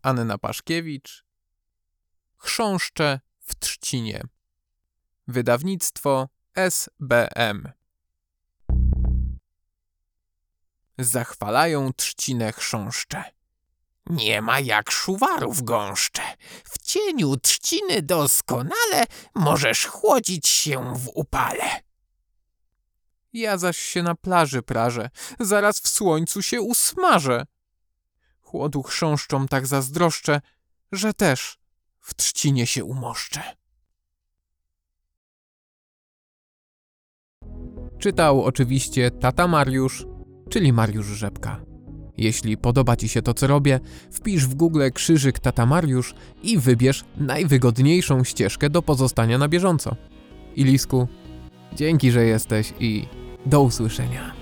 Anna Paszkiewicz. Chrząszcze w trzcinie. Wydawnictwo SBM. Zachwalają trzcinę chrząszcze. Nie ma jak szuwarów gąszcze. W cieniu trzciny doskonale możesz chłodzić się w upale. Ja zaś się na plaży prażę, zaraz w słońcu się usmażę. Chłodu chrząszczom tak zazdroszczę, że też w trzcinie się umoszczę. Czytał oczywiście tata Mariusz, czyli Mariusz Rzepka. Jeśli podoba Ci się to, co robię, wpisz w Google krzyżyk tata Mariusz i wybierz najwygodniejszą ścieżkę do pozostania na bieżąco. Ilisku, dzięki, że jesteś i do usłyszenia.